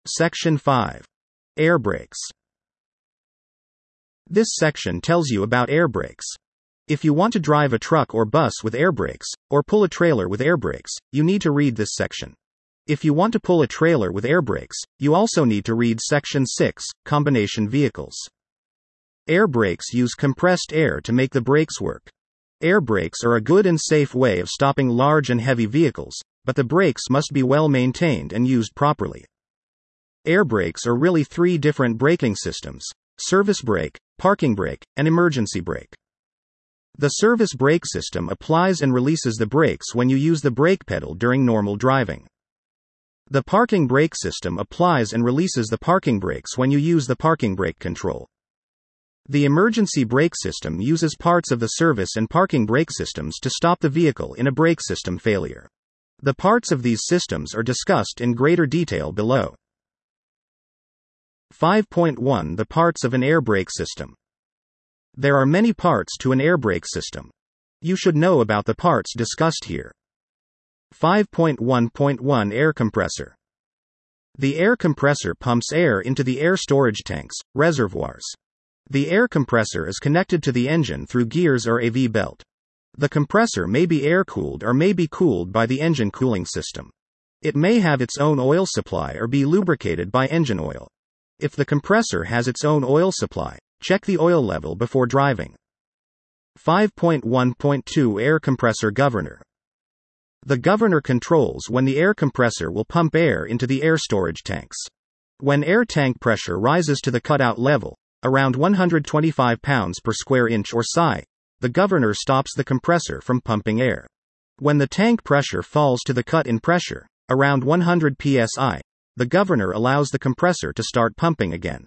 Section 5. Air brakes. This section tells you about air brakes. If you want to drive a truck or bus with air brakes, or pull a trailer with air brakes, you need to read this section. If you want to pull a trailer with air brakes, you also need to read Section 6, Combination Vehicles. Air brakes use compressed air to make the brakes work. Air brakes are a good and safe way of stopping large and heavy vehicles, but the brakes must be well maintained and used properly. Air brakes are really three different braking systems: service brake, parking brake, and emergency brake. The service brake system applies and releases the brakes when you use the brake pedal during normal driving. The parking brake system applies and releases the parking brakes when you use the parking brake control. The emergency brake system uses parts of the service and parking brake systems to stop the vehicle in a brake system failure. The parts of these systems are discussed in greater detail below. 5.1 The parts of an air brake system. There are many parts to an air brake system. You should know about the parts discussed here. 5.1.1 Air compressor. The air compressor pumps air into the air storage tanks, reservoirs. The air compressor is connected to the engine through gears or AV belt. The compressor may be air-cooled or may be cooled by the engine cooling system. It may have its own oil supply or be lubricated by engine oil. If the compressor has its own oil supply, check the oil level before driving. 5.1.2 Air compressor governor. The governor controls when the air compressor will pump air into the air storage tanks. When air tank pressure rises to the cutout level, around 125 pounds per square inch or psi, the governor stops the compressor from pumping air. When the tank pressure falls to the cut-in pressure, around 100 psi, the governor allows the compressor to start pumping again.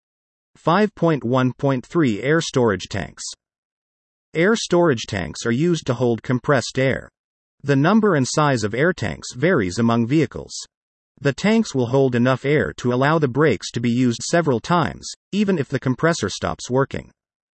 5.1.3 Air storage tanks. Air storage tanks are used to hold compressed air. The number and size of air tanks varies among vehicles. The tanks will hold enough air to allow the brakes to be used several times, even if the compressor stops working.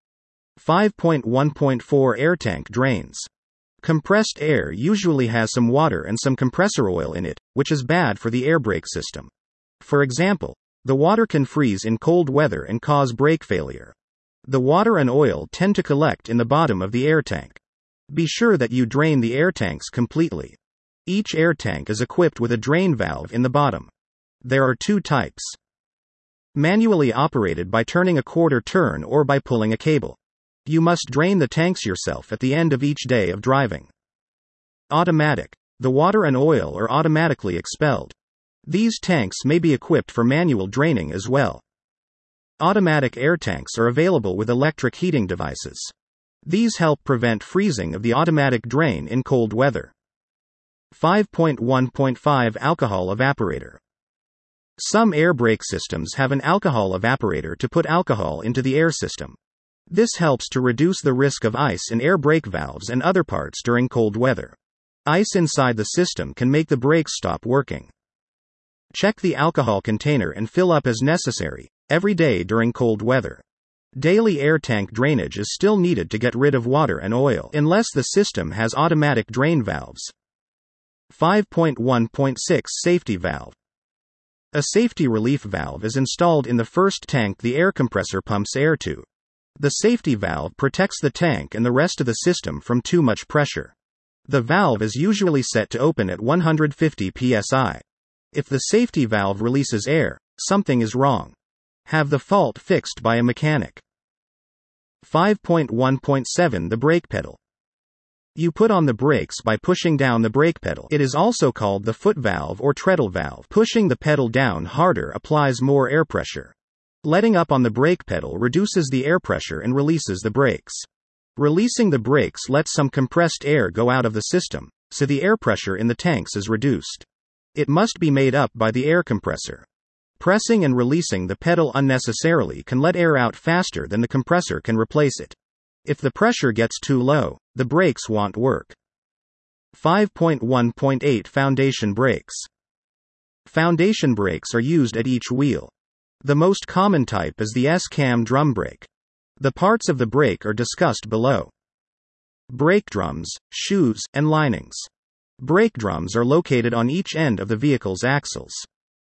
5.1.4 Air tank drains. Compressed air usually has some water and some compressor oil in it, which is bad for the air brake system. For example, the water can freeze in cold weather and cause brake failure. The water and oil tend to collect in the bottom of the air tank. Be sure that you drain the air tanks completely. Each air tank is equipped with a drain valve in the bottom. There are two types. Manually operated by turning a quarter turn or by pulling a cable. You must drain the tanks yourself at the end of each day of driving. Automatic. The water and oil are automatically expelled. These tanks may be equipped for manual draining as well. Automatic air tanks are available with electric heating devices. These help prevent freezing of the automatic drain in cold weather. 5.1.5 Alcohol evaporator. Some air brake systems have an alcohol evaporator to put alcohol into the air system. This helps to reduce the risk of ice in air brake valves and other parts during cold weather. Ice inside the system can make the brakes stop working. Check the alcohol container and fill up as necessary, every day during cold weather. Daily air tank drainage is still needed to get rid of water and oil unless the system has automatic drain valves. 5.1.6 Safety valve. A safety relief valve is installed in the first tank the air compressor pumps air to. The safety valve protects the tank and the rest of the system from too much pressure. The valve is usually set to open at 150 psi. If the safety valve releases air, something is wrong. Have the fault fixed by a mechanic. 5.1.7 The brake pedal. You put on the brakes by pushing down the brake pedal. It is also called the foot valve or treadle valve. Pushing the pedal down harder applies more air pressure. Letting up on the brake pedal reduces the air pressure and releases the brakes. Releasing the brakes lets some compressed air go out of the system, so the air pressure in the tanks is reduced. It must be made up by the air compressor. Pressing and releasing the pedal unnecessarily can let air out faster than the compressor can replace it. If the pressure gets too low, the brakes won't work. 5.1.8 Foundation brakes. Foundation brakes are used at each wheel. The most common type is the S-cam drum brake. The parts of the brake are discussed below. Brake drums, shoes, and linings. Brake drums are located on each end of the vehicle's axles.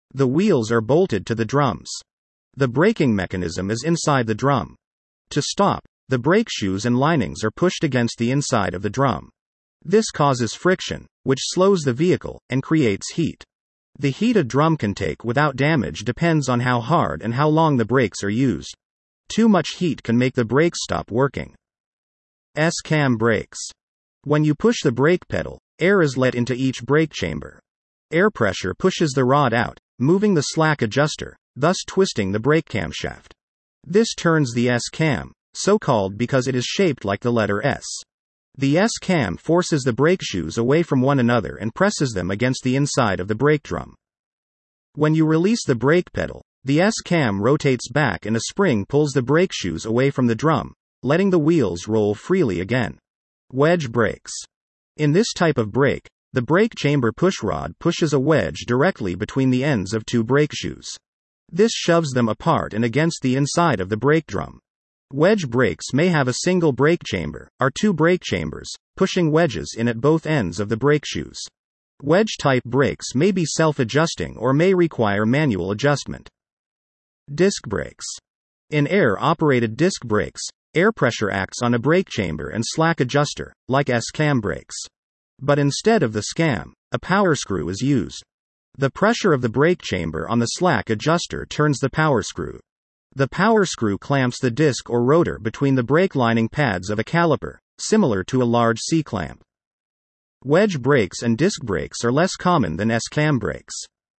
The wheels are bolted to the drums. The braking mechanism is inside the drum. To stop, the brake shoes and linings are pushed against the inside of the drum. This causes friction, which slows the vehicle, and creates heat. The heat a drum can take without damage depends on how hard and how long the brakes are used. Too much heat can make the brakes stop working. S-cam brakes. When you push the brake pedal, air is let into each brake chamber. Air pressure pushes the rod out, moving the slack adjuster, thus twisting the brake camshaft. This turns the S-cam, so called because it is shaped like the letter S. The S-cam forces the brake shoes away from one another and presses them against the inside of the brake drum. When you release the brake pedal, the S-cam rotates back and a spring pulls the brake shoes away from the drum, letting the wheels roll freely again. Wedge brakes. In this type of brake, the brake chamber pushrod pushes a wedge directly between the ends of two brake shoes. This shoves them apart and against the inside of the brake drum. Wedge brakes may have a single brake chamber, or two brake chambers, pushing wedges in at both ends of the brake shoes. Wedge-type brakes may be self-adjusting or may require manual adjustment. Disc brakes. In air-operated disc brakes, air pressure acts on a brake chamber and slack adjuster, like S-cam brakes. But instead of the scam, a power screw is used. The pressure of the brake chamber on the slack adjuster turns the power screw. The power screw clamps the disc or rotor between the brake lining pads of a caliper, similar to a large C-clamp. Wedge brakes and disc brakes are less common than S-cam brakes.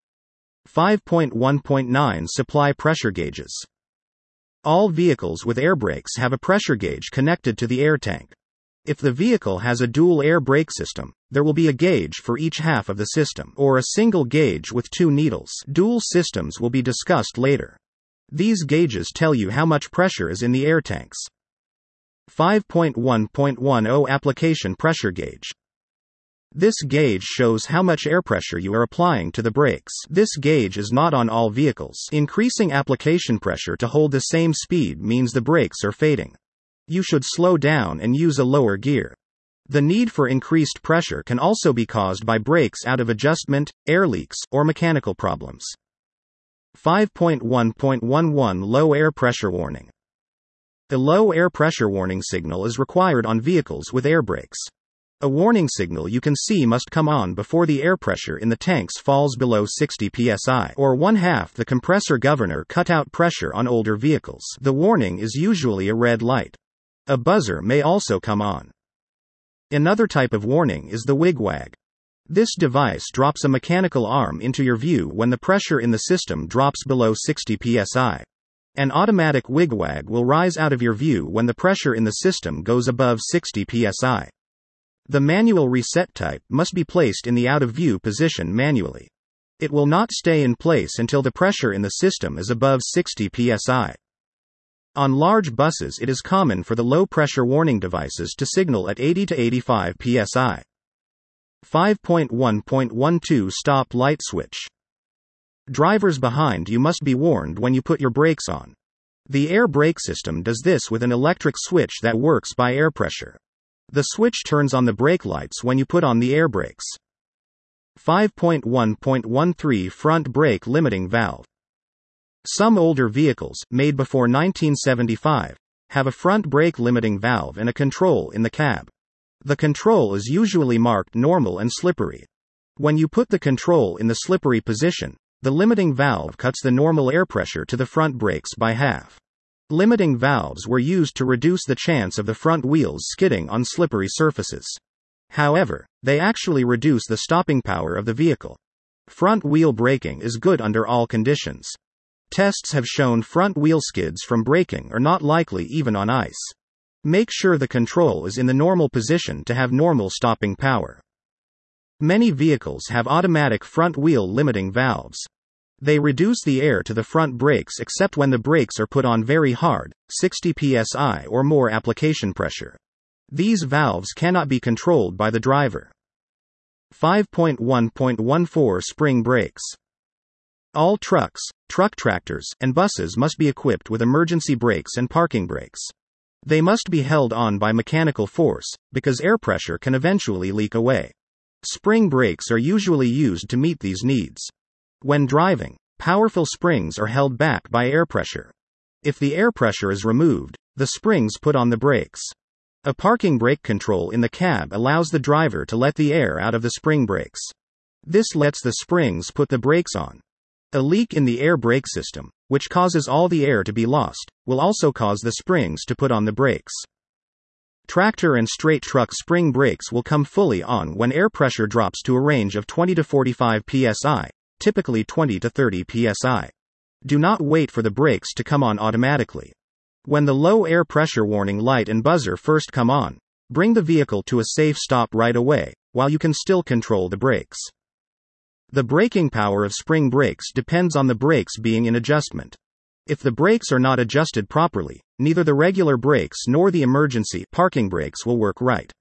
5.1.9 Supply pressure gauges. All vehicles with air brakes have a pressure gauge connected to the air tank. If the vehicle has a dual air brake system, there will be a gauge for each half of the system, or a single gauge with two needles. Dual systems will be discussed later. These gauges tell you how much pressure is in the air tanks. 5.1.10 Application pressure gauge. This gauge shows how much air pressure you are applying to the brakes. This gauge is not on all vehicles. Increasing application pressure to hold the same speed means the brakes are fading. You should slow down and use a lower gear. The need for increased pressure can also be caused by brakes out of adjustment, air leaks, or mechanical problems. 5.1.11 Low air pressure warning. A low air pressure warning signal is required on vehicles with air brakes. A warning signal you can see must come on before the air pressure in the tanks falls below 60 psi, or 1/2 the compressor governor cutout pressure on older vehicles. The warning is usually a red light. A buzzer may also come on. Another type of warning is the wigwag. This device drops a mechanical arm into your view when the pressure in the system drops below 60 psi. An automatic wigwag will rise out of your view when the pressure in the system goes above 60 psi. The manual reset type must be placed in the out-of-view position manually. It will not stay in place until the pressure in the system is above 60 psi. On large buses, it is common for the low-pressure warning devices to signal at 80 to 85 psi. 5.1.12 Stop light switch. Drivers behind you must be warned when you put your brakes on. The air brake system does this with an electric switch that works by air pressure. The switch turns on the brake lights when you put on the air brakes. 5.1.13 Front brake limiting valve. Some older vehicles, made before 1975, have a front brake limiting valve and a control in the cab. The control is usually marked normal and slippery. When you put the control in the slippery position, the limiting valve cuts the normal air pressure to the front brakes by half. Limiting valves were used to reduce the chance of the front wheels skidding on slippery surfaces. However, they actually reduce the stopping power of the vehicle. Front wheel braking is good under all conditions. Tests have shown front wheel skids from braking are not likely even on ice. Make sure the control is in the normal position to have normal stopping power. Many vehicles have automatic front wheel limiting valves. They reduce the air to the front brakes except when the brakes are put on very hard, 60 psi or more application pressure. These valves cannot be controlled by the driver. 5.1.14 Spring brakes. All trucks, truck tractors, and buses must be equipped with emergency brakes and parking brakes. They must be held on by mechanical force, because air pressure can eventually leak away. Spring brakes are usually used to meet these needs. When driving, Powerful springs are held back by air pressure. If the air pressure is removed, the springs put on the brakes. A parking brake control in the cab allows the driver to let the air out of the spring brakes. This lets the springs put the brakes on. A leak in the air brake system, which causes all the air to be lost, will also cause the springs to put on the brakes. Tractor and straight truck spring brakes will come fully on when air pressure drops to a range of 20 to 45 psi, typically 20 to 30 psi. Do not wait for the brakes to come on automatically. When the low air pressure warning light and buzzer first come on, bring the vehicle to a safe stop right away, while you can still control the brakes. The braking power of spring brakes depends on the brakes being in adjustment. If the brakes are not adjusted properly, neither the regular brakes nor the emergency parking brakes will work right.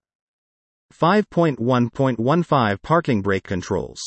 5.1.15 Parking brake controls.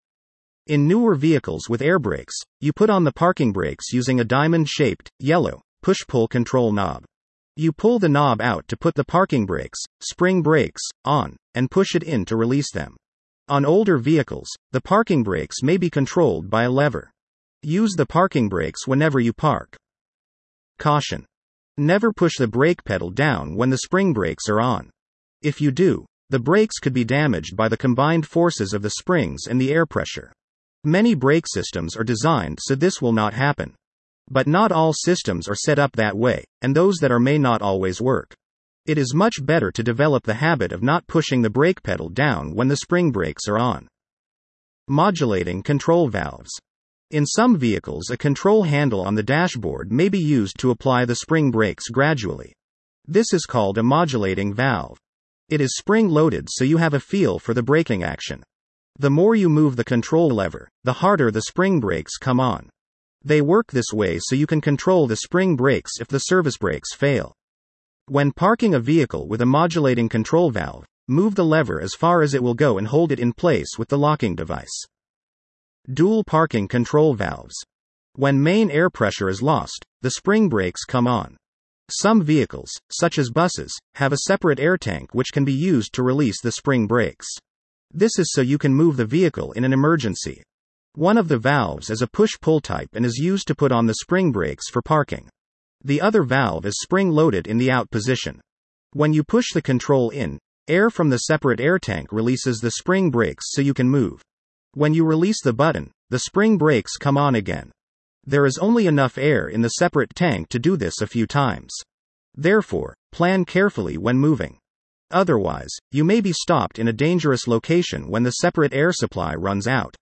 In newer vehicles with air brakes, you put on the parking brakes using a diamond-shaped, yellow, push-pull control knob. You pull the knob out to put the parking brakes, spring brakes, on, and push it in to release them. On older vehicles, the parking brakes may be controlled by a lever. Use the parking brakes whenever you park. Caution. Never push the brake pedal down when the spring brakes are on. If you do, the brakes could be damaged by the combined forces of the springs and the air pressure. Many brake systems are designed so this will not happen. But not all systems are set up that way, and those that are may not always work. It is much better to develop the habit of not pushing the brake pedal down when the spring brakes are on. Modulating control valves. In some vehicles, a control handle on the dashboard may be used to apply the spring brakes gradually. This is called a modulating valve. It is spring-loaded so you have a feel for the braking action. The more you move the control lever, the harder the spring brakes come on. They work this way so you can control the spring brakes if the service brakes fail. When parking a vehicle with a modulating control valve, move the lever as far as it will go and hold it in place with the locking device. Dual parking control valves. When main air pressure is lost, the spring brakes come on. Some vehicles, such as buses, have a separate air tank which can be used to release the spring brakes. This is so you can move the vehicle in an emergency. One of the valves is a push-pull type and is used to put on the spring brakes for parking. The other valve is spring-loaded in the out position. When you push the control in, air from the separate air tank releases the spring brakes so you can move. When you release the button, the spring brakes come on again. There is only enough air in the separate tank to do this a few times. Therefore, plan carefully when moving. Otherwise, you may be stopped in a dangerous location when the separate air supply runs out.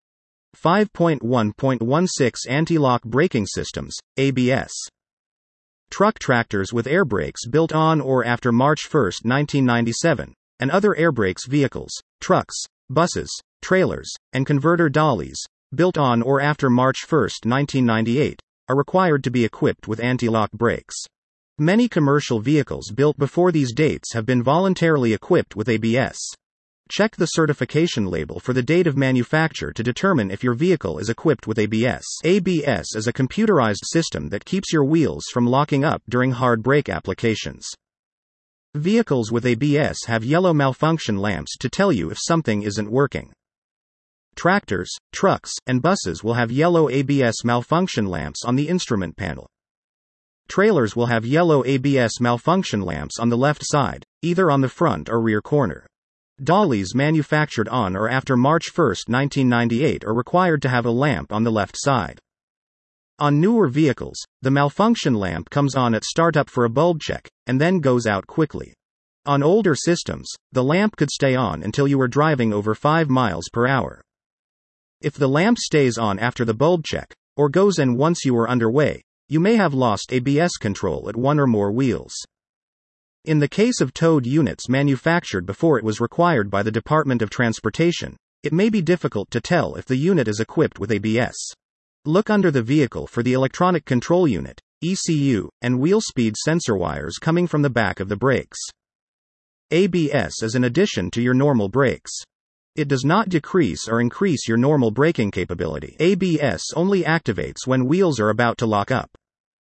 5.1.16 Anti-lock braking systems, ABS. Truck tractors with air brakes built on or after March 1, 1997, and other air brakes vehicles, trucks, buses, trailers, and converter dollies, built on or after March 1, 1998, are required to be equipped with anti-lock brakes. Many commercial vehicles built before these dates have been voluntarily equipped with ABS. Check the certification label for the date of manufacture to determine if your vehicle is equipped with ABS. ABS is a computerized system that keeps your wheels from locking up during hard brake applications. Vehicles with ABS have yellow malfunction lamps to tell you if something isn't working. Tractors, trucks, and buses will have yellow ABS malfunction lamps on the instrument panel. Trailers will have yellow ABS malfunction lamps on the left side, either on the front or rear corner. Dollies manufactured on or after March 1, 1998 are required to have a lamp on the left side. On newer vehicles, the malfunction lamp comes on at startup for a bulb check, and then goes out quickly. On older systems, the lamp could stay on until you were driving over 5 miles per hour. If the lamp stays on after the bulb check, or goes in once you are underway, you may have lost ABS control at one or more wheels. In the case of towed units manufactured before it was required by the Department of Transportation, it may be difficult to tell if the unit is equipped with ABS. Look under the vehicle for the electronic control unit, ECU, and wheel speed sensor wires coming from the back of the brakes. ABS is an addition to your normal brakes. It does not decrease or increase your normal braking capability. ABS only activates when wheels are about to lock up.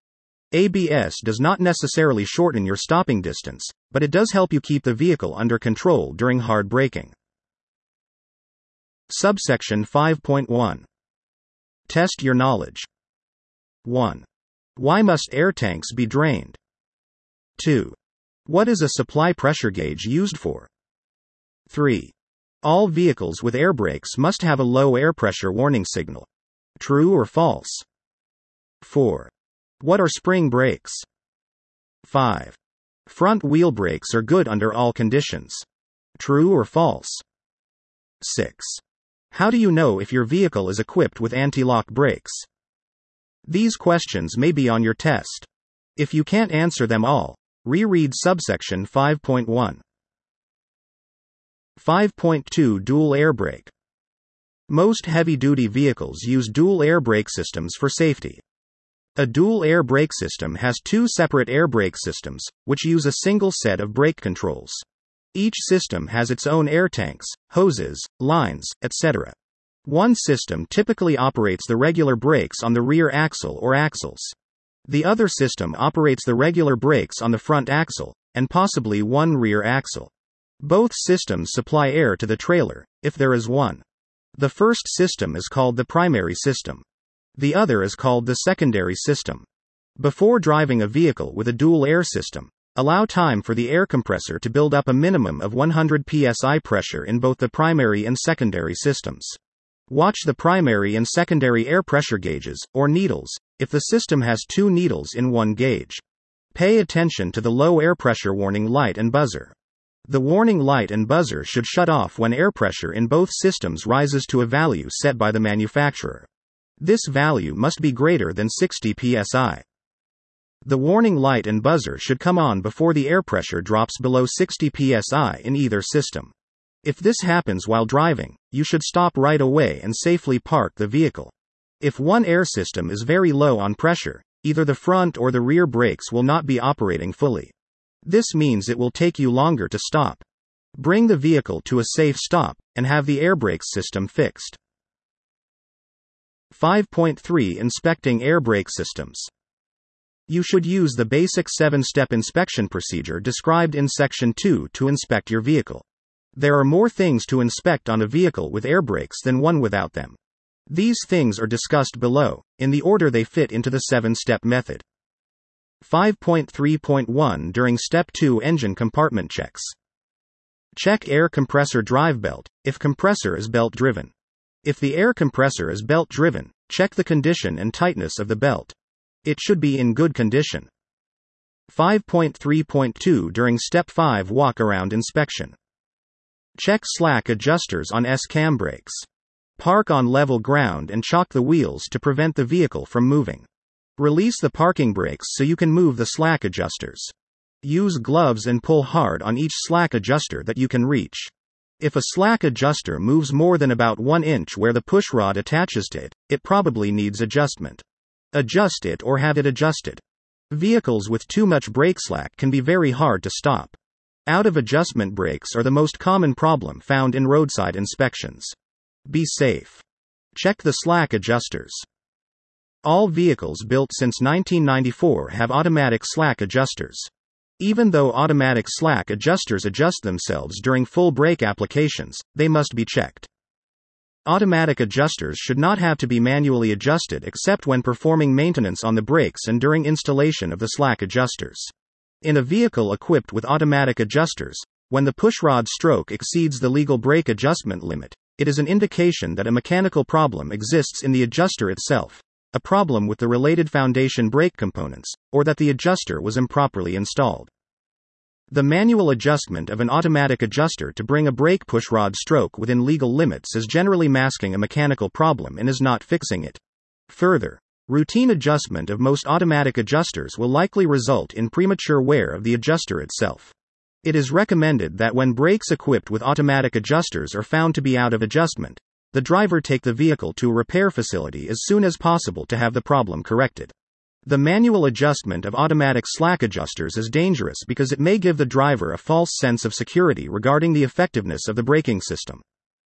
ABS does not necessarily shorten your stopping distance, but it does help you keep the vehicle under control during hard braking. Subsection 5.1. Test your knowledge. 1. Why must air tanks be drained? 2. What is a supply pressure gauge used for? 3. All vehicles with air brakes must have a low air pressure warning signal. True or false? 4. What are spring brakes? 5. Front wheel brakes are good under all conditions. True or false? 6. How do you know if your vehicle is equipped with anti-lock brakes? These questions may be on your test. If you can't answer them all, reread subsection 5.1. 5.2 Dual air brake. Most heavy-duty vehicles use dual air brake systems for safety. A dual air brake system has two separate air brake systems, which use a single set of brake controls. Each system has its own air tanks, hoses, lines, etc. One system typically operates the regular brakes on the rear axle or axles. The other system operates the regular brakes on the front axle, and possibly one rear axle. Both systems supply air to the trailer, if there is one. The first system is called the primary system. The other is called the secondary system. Before driving a vehicle with a dual air system, allow time for the air compressor to build up a minimum of 100 psi pressure in both the primary and secondary systems. Watch the primary and secondary air pressure gauges, or needles, if the system has two needles in one gauge. Pay attention to the low air pressure warning light and buzzer. The warning light and buzzer should shut off when air pressure in both systems rises to a value set by the manufacturer. This value must be greater than 60 psi. The warning light and buzzer should come on before the air pressure drops below 60 psi in either system. If this happens while driving, you should stop right away and safely park the vehicle. If one air system is very low on pressure, either the front or the rear brakes will not be operating fully. This means it will take you longer to stop. Bring the vehicle to a safe stop, and have the air brake system fixed. 5.3 Inspecting air brake systems. You should use the basic 7-step inspection procedure described in Section 2 to inspect your vehicle. There are more things to inspect on a vehicle with air brakes than one without them. These things are discussed below, in the order they fit into the 7-step method. 5.3.1 During Step 2 Engine compartment checks. Check air compressor drive belt, if compressor is belt driven. If the air compressor is belt driven, check the condition and tightness of the belt. It should be in good condition. 5.3.2 During Step 5 Walk around inspection. Check slack adjusters on S-cam brakes. Park on level ground and chock the wheels to prevent the vehicle from moving. Release the parking brakes so you can move the slack adjusters. Use gloves and pull hard on each slack adjuster that you can reach. If a slack adjuster moves more than about 1 inch where the pushrod attaches to it, it probably needs adjustment. Adjust it or have it adjusted. Vehicles with too much brake slack can be very hard to stop. Out-of-adjustment brakes are the most common problem found in roadside inspections. Be safe. Check the slack adjusters. All vehicles built since 1994 have automatic slack adjusters. Even though automatic slack adjusters adjust themselves during full brake applications, they must be checked. Automatic adjusters should not have to be manually adjusted except when performing maintenance on the brakes and during installation of the slack adjusters. In a vehicle equipped with automatic adjusters, when the pushrod stroke exceeds the legal brake adjustment limit, it is an indication that a mechanical problem exists in the adjuster itself, a problem with the related foundation brake components, or that the adjuster was improperly installed. The manual adjustment of an automatic adjuster to bring a brake pushrod stroke within legal limits is generally masking a mechanical problem and is not fixing it. Further, routine adjustment of most automatic adjusters will likely result in premature wear of the adjuster itself. It is recommended that when brakes equipped with automatic adjusters are found to be out of adjustment, the driver take the vehicle to a repair facility as soon as possible to have the problem corrected. The manual adjustment of automatic slack adjusters is dangerous because it may give the driver a false sense of security regarding the effectiveness of the braking system.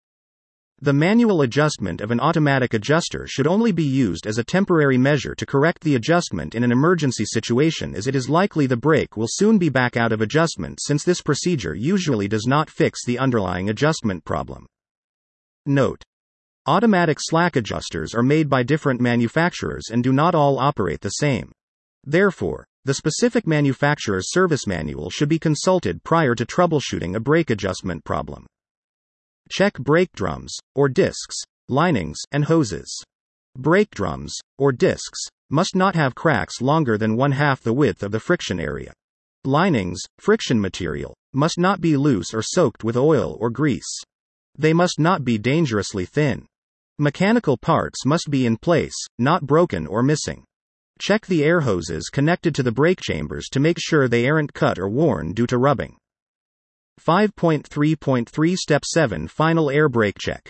The manual adjustment of an automatic adjuster should only be used as a temporary measure to correct the adjustment in an emergency situation, as it is likely the brake will soon be back out of adjustment, since this procedure usually does not fix the underlying adjustment problem. Note: Automatic slack adjusters are made by different manufacturers and do not all operate the same. Therefore, the specific manufacturer's service manual should be consulted prior to troubleshooting a brake adjustment problem. Check brake drums, or discs, linings, and hoses. Brake drums, or discs, must not have cracks longer than 1/2 the width of the friction area. Linings, friction material, must not be loose or soaked with oil or grease. They must not be dangerously thin. Mechanical parts must be in place, not broken or missing. Check the air hoses connected to the brake chambers to make sure they aren't cut or worn due to rubbing. 5.3.3 Step 7 Final air brake check.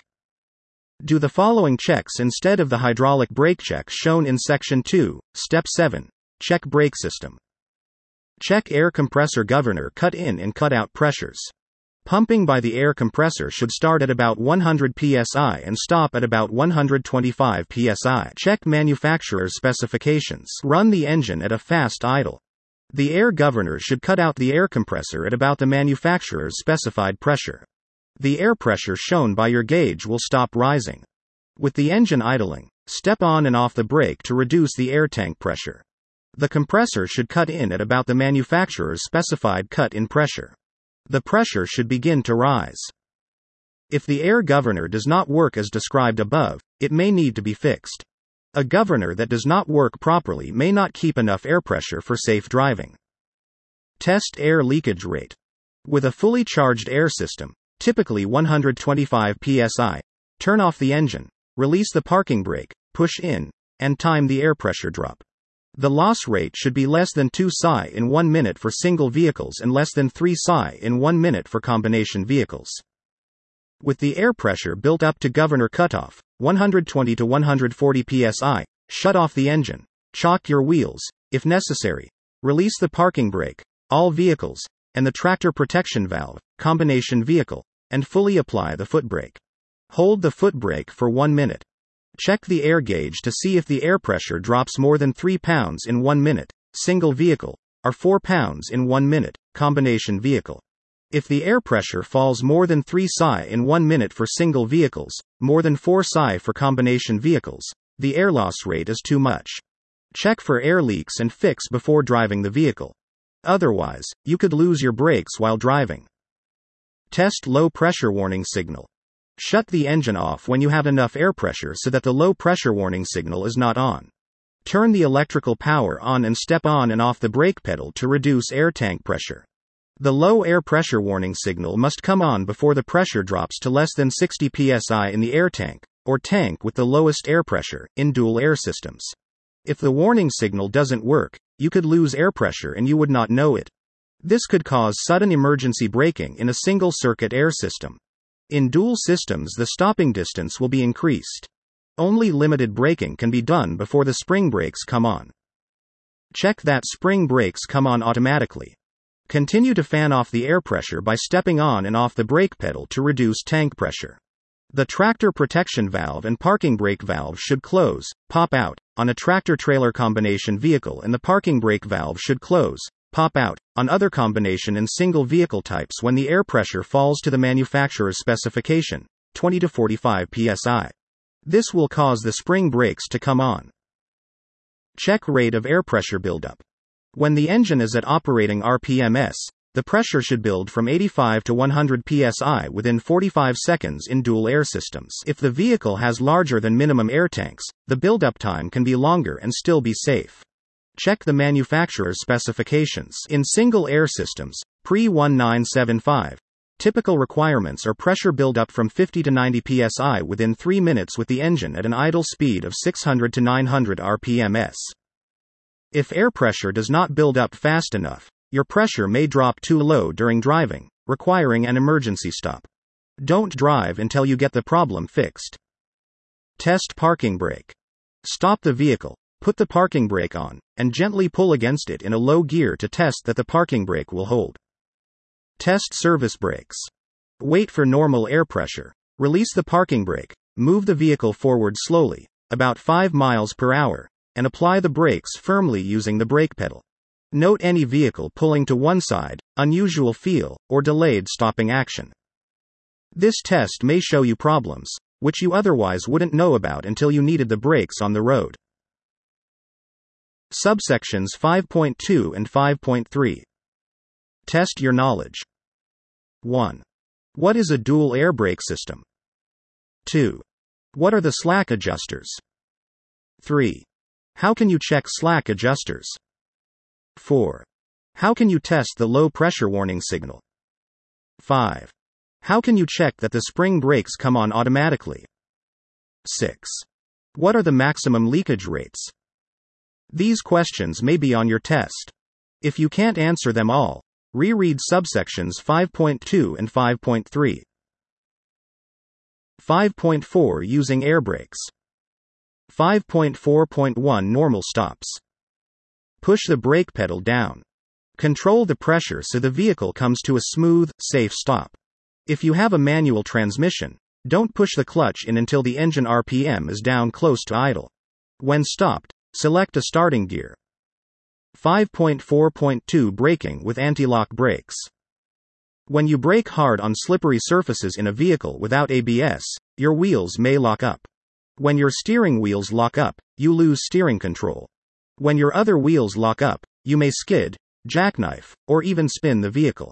Do the following checks instead of the hydraulic brake checks shown in Section 2, Step 7. Check brake system. Check air compressor governor cut-in and cut-out pressures. Pumping by the air compressor should start at about 100 psi and stop at about 125 psi. Check manufacturer's specifications. Run the engine at a fast idle. The air governor should cut out the air compressor at about the manufacturer's specified pressure. The air pressure shown by your gauge will stop rising. With the engine idling, step on and off the brake to reduce the air tank pressure. The compressor should cut in at about the manufacturer's specified cut-in pressure. The pressure should begin to rise. If the air governor does not work as described above, it may need to be fixed. A governor that does not work properly may not keep enough air pressure for safe driving. Test air leakage rate. With a fully charged air system, typically 125 psi, turn off the engine, release the parking brake, push in, and time the air pressure drop. The loss rate should be less than 2 psi in 1 minute for single vehicles and less than 3 psi in 1 minute for combination vehicles. With the air pressure built up to governor cutoff, 120 to 140 psi, shut off the engine, chock your wheels, if necessary, release the parking brake, all vehicles, and the tractor protection valve, combination vehicle, and fully apply the foot brake. Hold the foot brake for 1 minute. Check the air gauge to see if the air pressure drops more than 3 pounds in 1 minute, single vehicle, or 4 pounds in 1 minute, combination vehicle. If the air pressure falls more than 3 psi in 1 minute for single vehicles, more than 4 psi for combination vehicles, the air loss rate is too much. Check for air leaks and fix before driving the vehicle. Otherwise, you could lose your brakes while driving. Test low pressure warning signal. Shut the engine off when you have enough air pressure so that the low pressure warning signal is not on. Turn the electrical power on and step on and off the brake pedal to reduce air tank pressure. The low air pressure warning signal must come on before the pressure drops to less than 60 psi in the air tank, or tank with the lowest air pressure, in dual air systems. If the warning signal doesn't work, you could lose air pressure and you would not know it. This could cause sudden emergency braking in a single circuit air system. In dual systems, the stopping distance will be increased. Only limited braking can be done before the spring brakes come on. Check that spring brakes come on automatically. Continue to fan off the air pressure by stepping on and off the brake pedal to reduce tank pressure. The tractor protection valve and parking brake valve should close, pop out, on a tractor-trailer combination vehicle, and the parking brake valve should close, pop out, on other combination and single vehicle types when the air pressure falls to the manufacturer's specification, 20 to 45 psi. This will cause the spring brakes to come on. Check rate of air pressure buildup. When the engine is at operating RPMs, the pressure should build from 85 to 100 psi within 45 seconds in dual air systems. If the vehicle has larger than minimum air tanks, the buildup time can be longer and still be safe. Check the manufacturer's specifications. In single air systems, pre-1975, typical requirements are pressure buildup from 50 to 90 psi within 3 minutes with the engine at an idle speed of 600 to 900 rpms. If air pressure does not build up fast enough, your pressure may drop too low during driving, requiring an emergency stop. Don't drive until you get the problem fixed. Test parking brake. Stop the vehicle, put the parking brake on, and gently pull against it in a low gear to test that the parking brake will hold. Test service brakes. Wait for normal air pressure. Release the parking brake, move the vehicle forward slowly, about 5 miles per hour, and apply the brakes firmly using the brake pedal. Note any vehicle pulling to one side, unusual feel, or delayed stopping action. This test may show you problems, which you otherwise wouldn't know about until you needed the brakes on the road. Subsections 5.2 and 5.3. Test your knowledge. 1. What is a dual air brake system? 2. What are the slack adjusters? 3. How can you check slack adjusters? 4. How can you test the low pressure warning signal? 5. How can you check that the spring brakes come on automatically? 6. What are the maximum leakage rates? These questions may be on your test. If you can't answer them all, reread subsections 5.2 and 5.3. 5.4 Using air brakes. 5.4.1 Normal stops. Push the brake pedal down. Control the pressure so the vehicle comes to a smooth, safe stop. If you have a manual transmission, don't push the clutch in until the engine RPM is down close to idle. When stopped, select a starting gear. 5.4.2 Braking with anti-lock brakes. When you brake hard on slippery surfaces in a vehicle without ABS, your wheels may lock up. When your steering wheels lock up, you lose steering control. When your other wheels lock up, you may skid, jackknife, or even spin the vehicle.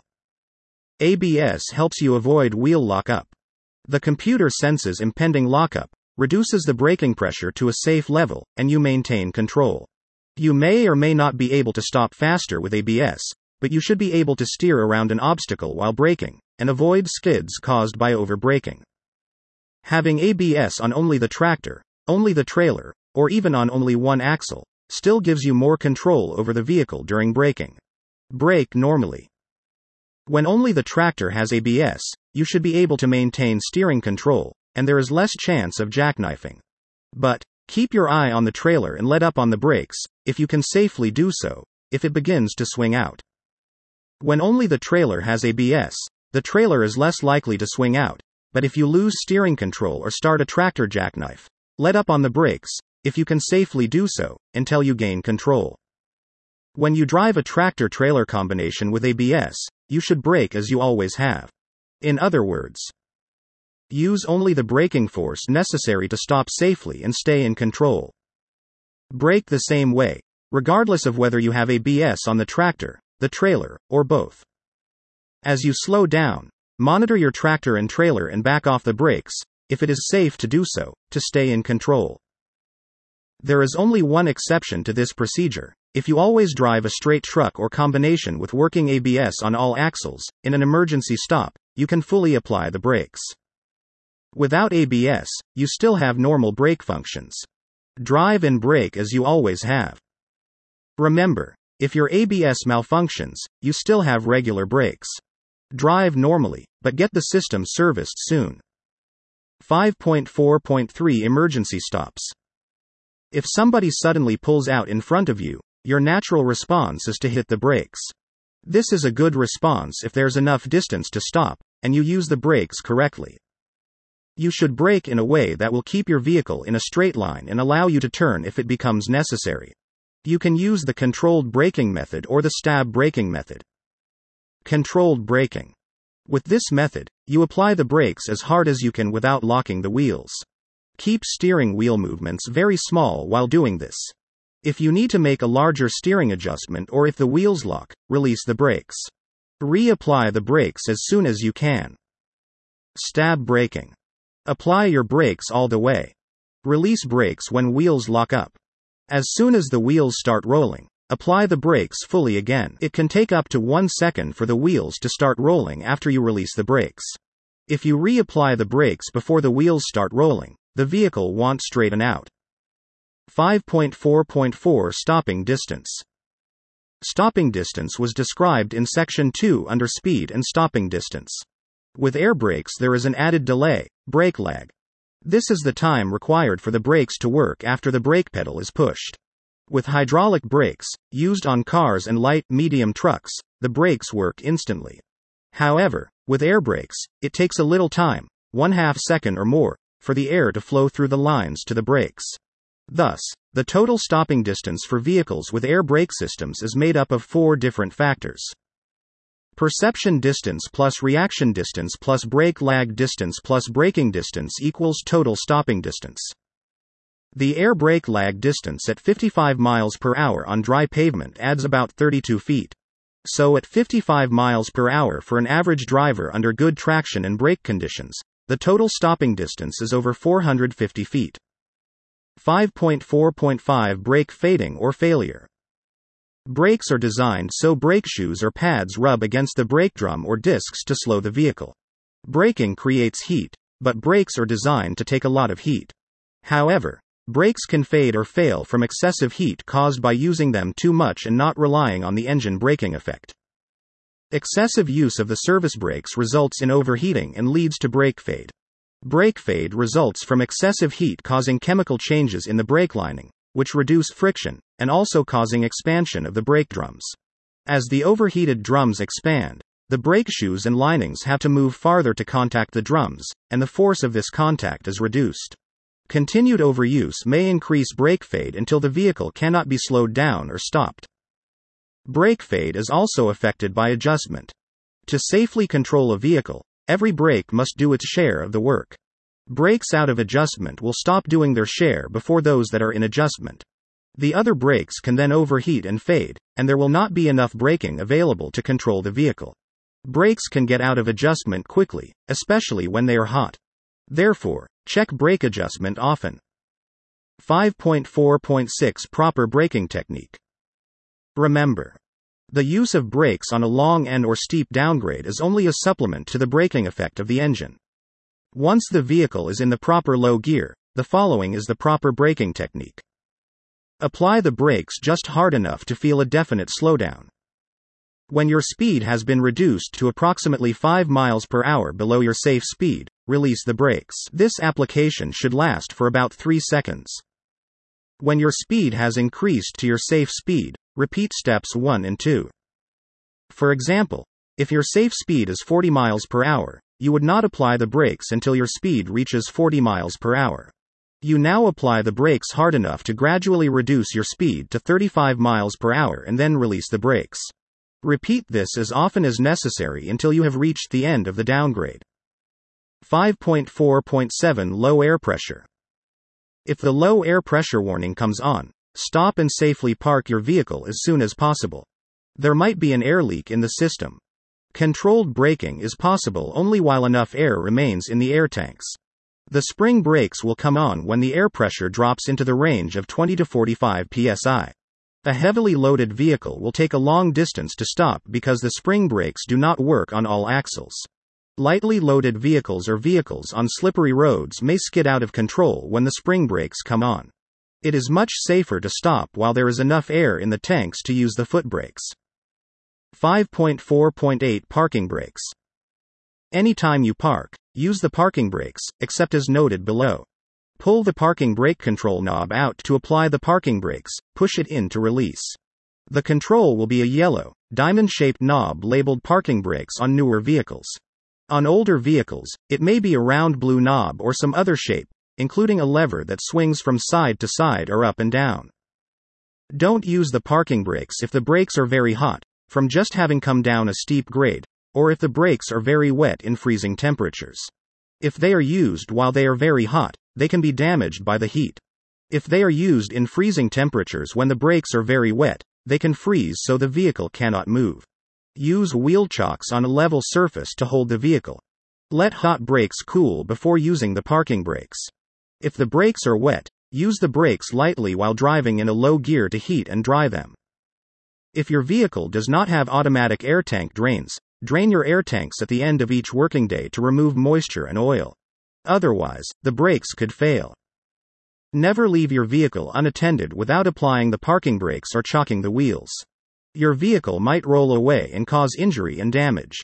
ABS helps you avoid wheel lockup. The computer senses impending lockup, reduces the braking pressure to a safe level, and you maintain control. You may or may not be able to stop faster with ABS, but you should be able to steer around an obstacle while braking, and avoid skids caused by overbraking. Having ABS on only the tractor, only the trailer, or even on only one axle, still gives you more control over the vehicle during braking. Brake normally. When only the tractor has ABS, you should be able to maintain steering control, and there is less chance of jackknifing. But, keep your eye on the trailer and let up on the brakes, if you can safely do so, if it begins to swing out. When only the trailer has ABS, the trailer is less likely to swing out, but if you lose steering control or start a tractor jackknife, let up on the brakes, if you can safely do so, until you gain control. When you drive a tractor-trailer combination with ABS, you should brake as you always have. In other words, use only the braking force necessary to stop safely and stay in control. Brake the same way, regardless of whether you have ABS on the tractor, the trailer, or both. As you slow down, monitor your tractor and trailer and back off the brakes, if it is safe to do so, to stay in control. There is only one exception to this procedure. If you always drive a straight truck or combination with working ABS on all axles, in an emergency stop, you can fully apply the brakes. Without ABS, you still have normal brake functions. Drive and brake as you always have. Remember, if your ABS malfunctions, you still have regular brakes. Drive normally, but get the system serviced soon. 5.4.3 Emergency stops. If somebody suddenly pulls out in front of you, your natural response is to hit the brakes. This is a good response if there's enough distance to stop, and you use the brakes correctly. You should brake in a way that will keep your vehicle in a straight line and allow you to turn if it becomes necessary. You can use the controlled braking method or the stab braking method. Controlled braking. With this method, you apply the brakes as hard as you can without locking the wheels. Keep steering wheel movements very small while doing this. If you need to make a larger steering adjustment or if the wheels lock, release the brakes. Reapply the brakes as soon as you can. Stab braking. Apply your brakes all the way. Release brakes when wheels lock up. As soon as the wheels start rolling, apply the brakes fully again. It can take up to 1 second for the wheels to start rolling after you release the brakes. If you reapply the brakes before the wheels start rolling, the vehicle won't straighten out. 5.4.4 Stopping distance. Stopping distance was described in Section 2 under Speed and Stopping distance. With air brakes there is an added delay, brake lag. This is the time required for the brakes to work after the brake pedal is pushed. With hydraulic brakes, used on cars and light-medium trucks, the brakes work instantly. However, with air brakes, it takes a little time, 1/2 second or more, for the air to flow through the lines to the brakes. Thus, the total stopping distance for vehicles with air brake systems is made up of 4 different factors. Perception distance plus reaction distance plus brake lag distance plus braking distance equals total stopping distance. The air brake lag distance at 55 miles per hour on dry pavement adds about 32 feet. So at 55 miles per hour for an average driver under good traction and brake conditions, the total stopping distance is over 450 feet. 5.4.5 Brake fading or failure. Brakes are designed so brake shoes or pads rub against the brake drum or discs to slow the vehicle. Braking creates heat, but brakes are designed to take a lot of heat. However, brakes can fade or fail from excessive heat caused by using them too much and not relying on the engine braking effect. Excessive use of the service brakes results in overheating and leads to brake fade. Brake fade results from excessive heat causing chemical changes in the brake lining, which reduce friction, and also causing expansion of the brake drums. As the overheated drums expand, the brake shoes and linings have to move farther to contact the drums, and the force of this contact is reduced. Continued overuse may increase brake fade until the vehicle cannot be slowed down or stopped. Brake fade is also affected by adjustment. To safely control a vehicle, every brake must do its share of the work. Brakes out of adjustment will stop doing their share before those that are in adjustment. The other brakes can then overheat and fade, and there will not be enough braking available to control the vehicle. Brakes can get out of adjustment quickly, especially when they are hot. Therefore, check brake adjustment often. 5.4.6 Proper braking technique. Remember, the use of brakes on a long and or steep downgrade is only a supplement to the braking effect of the engine. Once the vehicle is in the proper low gear, the following is the proper braking technique. Apply the brakes just hard enough to feel a definite slowdown. When your speed has been reduced to approximately 5 miles per hour below your safe speed, release the brakes. This application should last for about 3 seconds. When your speed has increased to your safe speed, repeat steps 1 and 2. For example, if your safe speed is 40 miles per hour, you would not apply the brakes until your speed reaches 40 miles per hour. You now apply the brakes hard enough to gradually reduce your speed to 35 miles per hour and then release the brakes. Repeat this as often as necessary until you have reached the end of the downgrade. 5.4.7 Low air pressure. If the low air pressure warning comes on, stop and safely park your vehicle as soon as possible. There might be an air leak in the system. Controlled braking is possible only while enough air remains in the air tanks. The spring brakes will come on when the air pressure drops into the range of 20 to 45 psi. A heavily loaded vehicle will take a long distance to stop because the spring brakes do not work on all axles. Lightly loaded vehicles or vehicles on slippery roads may skid out of control when the spring brakes come on. It is much safer to stop while there is enough air in the tanks to use the foot brakes. 5.4.8 Parking brakes. Anytime you park, use the parking brakes, except as noted below. Pull the parking brake control knob out to apply the parking brakes, push it in to release. The control will be a yellow, diamond-shaped knob labeled parking brakes on newer vehicles. On older vehicles, it may be a round blue knob or some other shape, including a lever that swings from side to side or up and down. Don't use the parking brakes if the brakes are very hot, from just having come down a steep grade, or if the brakes are very wet in freezing temperatures. If they are used while they are very hot, they can be damaged by the heat. If they are used in freezing temperatures when the brakes are very wet, they can freeze so the vehicle cannot move. Use wheel chocks on a level surface to hold the vehicle. Let hot brakes cool before using the parking brakes. If the brakes are wet, use the brakes lightly while driving in a low gear to heat and dry them. If your vehicle does not have automatic air tank drains, drain your air tanks at the end of each working day to remove moisture and oil. Otherwise, the brakes could fail. Never leave your vehicle unattended without applying the parking brakes or chocking the wheels. Your vehicle might roll away and cause injury and damage.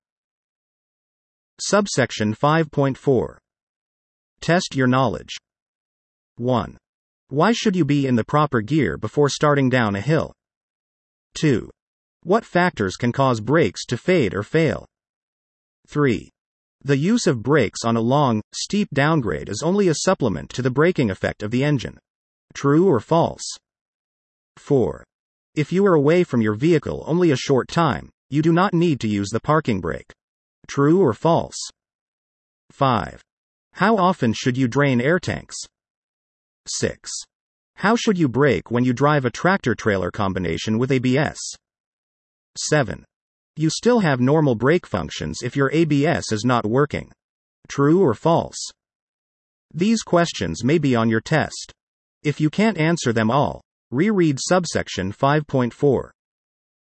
Subsection 5.4. Test your knowledge. 1. Why should you be in the proper gear before starting down a hill? 2. What factors can cause brakes to fade or fail? 3. The use of brakes on a long, steep downgrade is only a supplement to the braking effect of the engine. True or false? 4. If you are away from your vehicle only a short time, You do not need to use the parking brake. True or false? 5. How often should you drain air tanks? 6. How should you brake when you drive a tractor-trailer combination with ABS? 7. You still have normal brake functions if your ABS is not working. True or false? These questions may be on your test. If you can't answer them all, reread subsection 5.4.